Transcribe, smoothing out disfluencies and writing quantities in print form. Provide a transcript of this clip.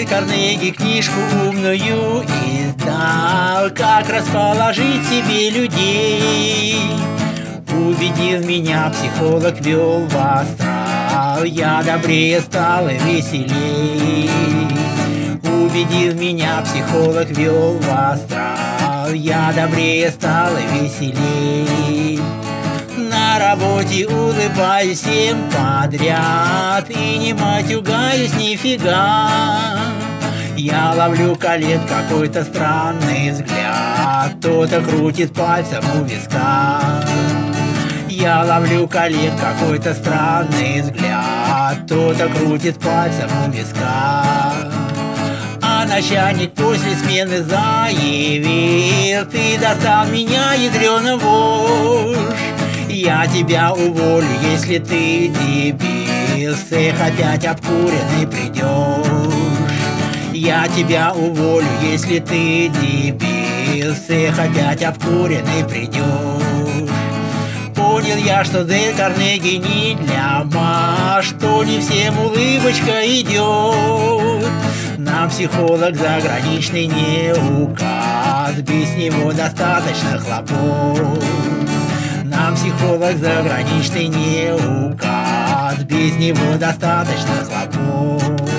Дель Карнеги книжку умную издал, как расположить себе людей. Убедил меня психолог, вел в астрал, я добрее стал и веселей. Убедил меня психолог, вел в астрал, я добрее стал и веселей. На работе улыбаюсь всем подряд и не матюгаюсь нифига. Я ловлю коллег какой-то странный взгляд, кто-то крутит пальцем у виска. Я ловлю коллег какой-то странный взгляд, кто-то крутит пальцем у виска. А начальник после смены заявил: ты достал меня, ядрёна вошь. Я тебя уволю, если ты дебил, с цех опять обкуренный придешь. Я тебя уволю, если ты дебил, с цех опять обкуренный придешь. Понял я, что Дель Карнеги не для маш, что не всем улыбочка идет. Нам психолог заграничный не указ, без него достаточно хлопот. Нам психолог заграничный не указ, без него достаточно хлопот.